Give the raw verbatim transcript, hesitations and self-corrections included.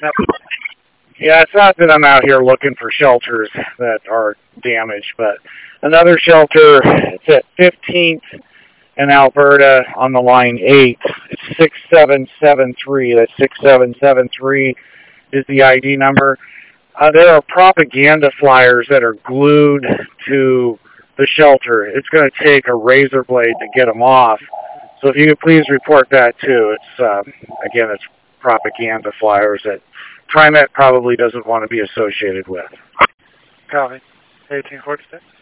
Yep. Yeah, it's not that I'm out here looking for shelters that are damaged, but another shelter, it's at fifteenth in Alberta on the line eight. It's six seven seven three. That's six seven seven three is the I D number. Uh, there are propaganda flyers that are glued to the shelter. It's going to take a razor blade to get them off. So if you could please report that too. It's, um, again, it's propaganda flyers that TriMet probably doesn't want to be associated with. Copy. eighteen forty-six.